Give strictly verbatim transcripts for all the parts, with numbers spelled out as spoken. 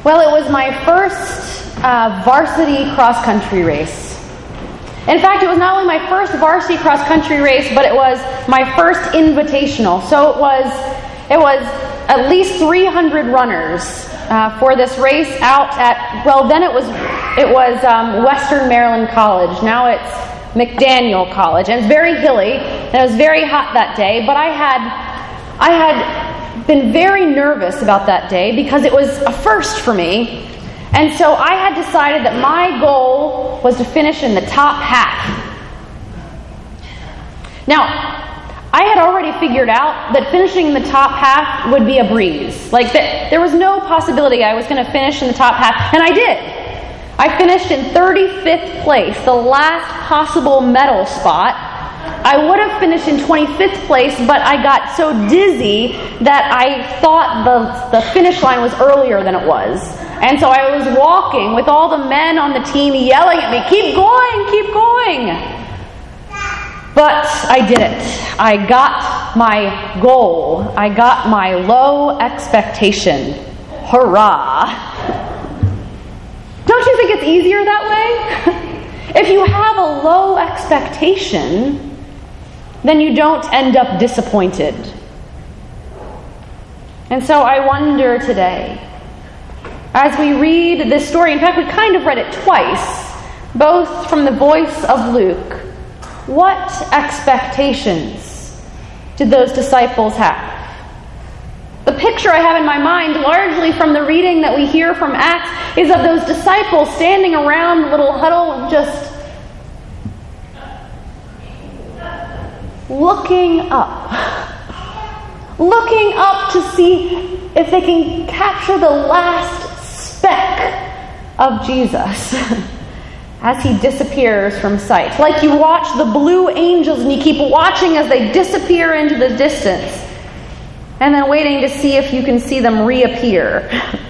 Well, it was my first uh, varsity cross-country race. In fact, it was not only my first varsity cross-country race, but it was my first invitational. So it was, it was at least three hundred runners uh, for this race out at, well, then it was it was um, Western Maryland College. Now it's McDaniel College, and it's very hilly, and it was very hot that day. But I had, I had been very nervous about that day because it was a first for me. And so I had decided that my goal was to finish in the top half. Now, I had already figured out that finishing in the top half would be a breeze. Like, that, there was no possibility I was going to finish in the top half, and I did. I finished in thirty-fifth place, the last possible medal spot. I would have finished in twenty-fifth place, but I got so dizzy that I thought the, the finish line was earlier than it was. And so I was walking with all the men on the team yelling at me, "Keep going, keep going!" But I did it. I got my goal. I got my low expectation. Hurrah! Don't you think it's easier that way? If you have a low expectation, then you don't end up disappointed. And so I wonder today, as we read this story, in fact, we kind of read it twice, both from the voice of Luke, what expectations did those disciples have? The picture I have in my mind, largely from the reading that we hear from Acts, is of those disciples standing around the little huddle, just looking up. Looking up to see if they can capture the last speck of Jesus as he disappears from sight. Like you watch the blue angels and you keep watching as they disappear into the distance, and then waiting to see if you can see them reappear.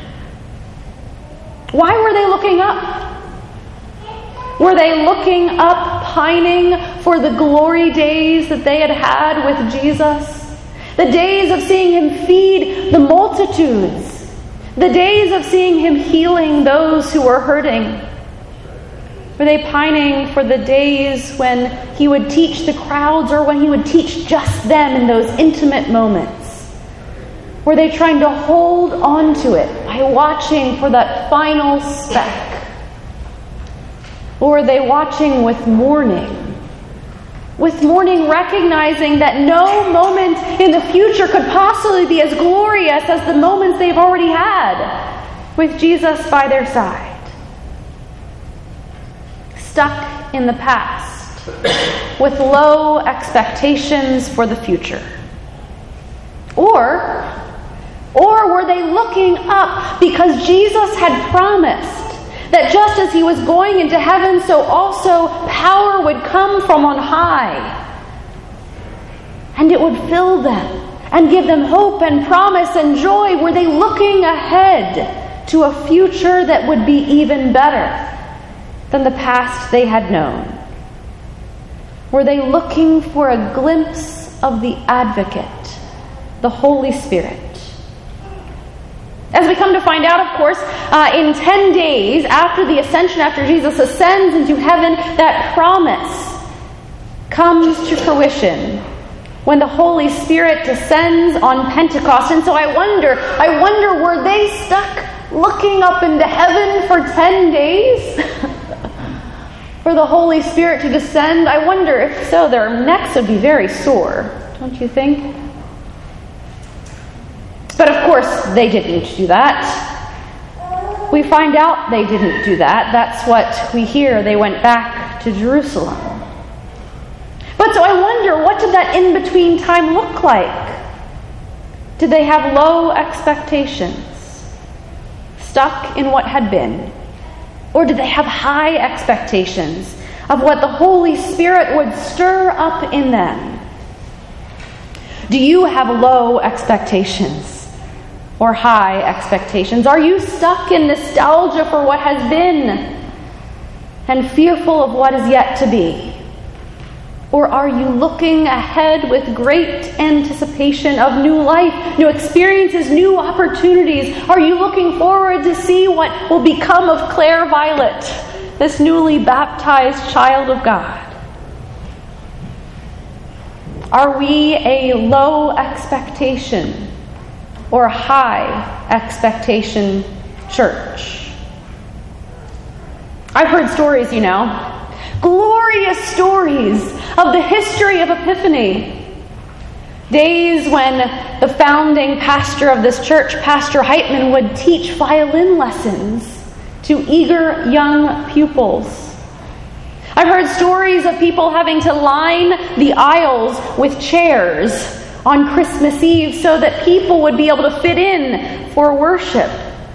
Why were they looking up? Were they looking up, pining for the glory days that they had had with Jesus? The days of seeing him feed the multitudes. The days of seeing him healing those who were hurting. Were they pining for the days when he would teach the crowds, or when he would teach just them in those intimate moments? Were they trying to hold on to it by watching for that final speck? Or were they watching with mourning? With mourning, recognizing that no moment in the future could possibly be as glorious as the moments they've already had with Jesus by their side. Stuck in the past with low expectations for the future. Or Or were they looking up because Jesus had promised that just as he was going into heaven, so also power would come from on high, and it would fill them and give them hope and promise and joy? Were they looking ahead to a future that would be even better than the past they had known? Were they looking for a glimpse of the Advocate, the Holy Spirit? As we come to find out, of course, uh, in ten days after the ascension, after Jesus ascends into heaven, that promise comes to fruition when the Holy Spirit descends on Pentecost. And so I wonder, I wonder, were they stuck looking up into heaven for ten days for the Holy Spirit to descend? I wonder if so, their necks would be very sore, don't you think? But of course, they didn't do that. We find out they didn't do that. That's what we hear. They went back to Jerusalem. But so I wonder, what did that in-between time look like? Did they have low expectations, stuck in what had been? Or did they have high expectations of what the Holy Spirit would stir up in them? Do you have low expectations? Or high expectations? Are you stuck in nostalgia for what has been and fearful of what is yet to be? Or are you looking ahead with great anticipation of new life, new experiences, new opportunities? Are you looking forward to see what will become of Claire Violet, this newly baptized child of God? Are we a low expectation or high expectation church? I've heard stories, you know, glorious stories of the history of Epiphany. Days when the founding pastor of this church, Pastor Heitman, would teach violin lessons to eager young pupils. I've heard stories of people having to line the aisles with chairs on Christmas Eve so that people would be able to fit in for worship.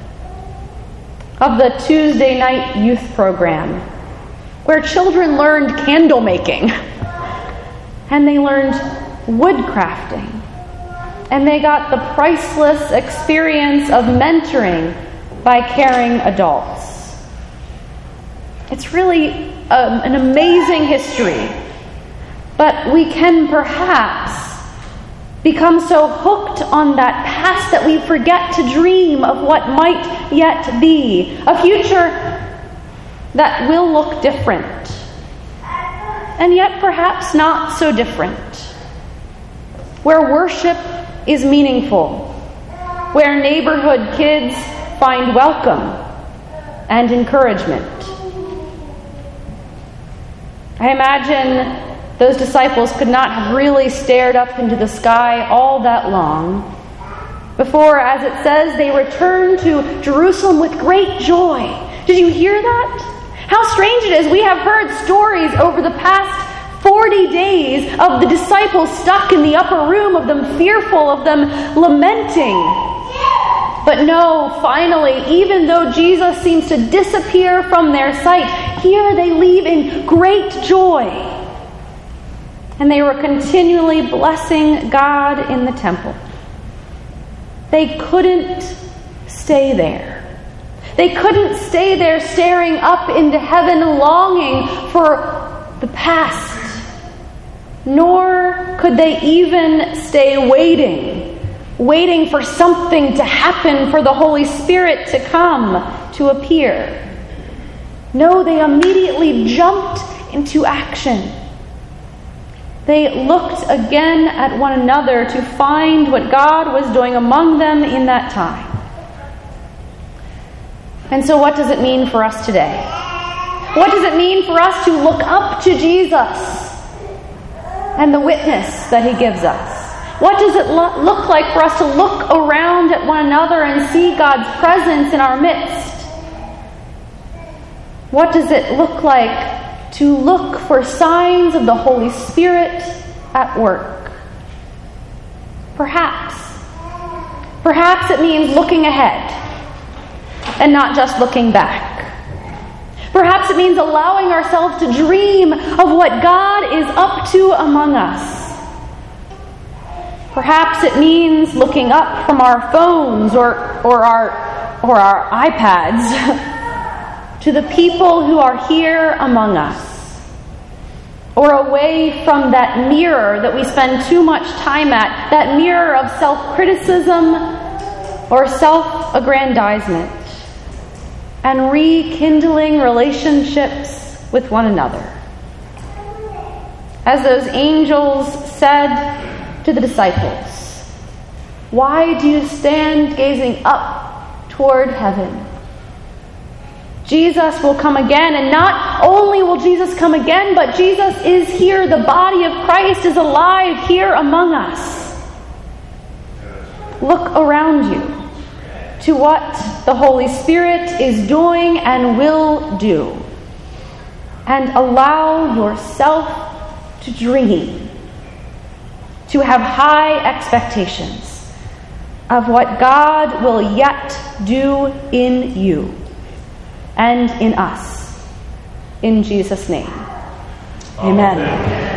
Of the Tuesday night youth program, where children learned candle making, and they learned wood crafting, and they got the priceless experience of mentoring by caring adults. It's really um, an amazing history, but we can perhaps become so hooked on that past that we forget to dream of what might yet be, a future that will look different, and yet perhaps not so different, where worship is meaningful, where neighborhood kids find welcome and encouragement. I imagine those disciples could not have really stared up into the sky all that long before, as it says, they returned to Jerusalem with great joy. Did you hear that? How strange it is. We have heard stories over the past forty days of the disciples stuck in the upper room, of them fearful, of them lamenting. But no, finally, even though Jesus seems to disappear from their sight, here they leave in great joy. And they were continually blessing God in the temple. They couldn't stay there. They couldn't stay there staring up into heaven, longing for the past. Nor could they even stay waiting, waiting for something to happen, for the Holy Spirit to come, to appear. No, they immediately jumped into action. They looked again at one another to find what God was doing among them in that time. And so what does it mean for us today? What does it mean for us to look up to Jesus and the witness that he gives us? What does it lo- look like for us to look around at one another and see God's presence in our midst? What does it look like to look for signs of the Holy Spirit at work? Perhaps. Perhaps it means looking ahead and not just looking back. Perhaps it means allowing ourselves to dream of what God is up to among us. Perhaps it means looking up from our phones or, or our or our iPads to the people who are here among us, or away from that mirror that we spend too much time at, that mirror of self-criticism or self-aggrandizement, and rekindling relationships with one another. As those angels said to the disciples, "Why do you stand gazing up toward heaven?" Jesus will come again, and not only will Jesus come again, but Jesus is here. The body of Christ is alive here among us. Look around you to what the Holy Spirit is doing and will do, and allow yourself to dream, to have high expectations of what God will yet do in you and in us. In Jesus' name, amen. Amen.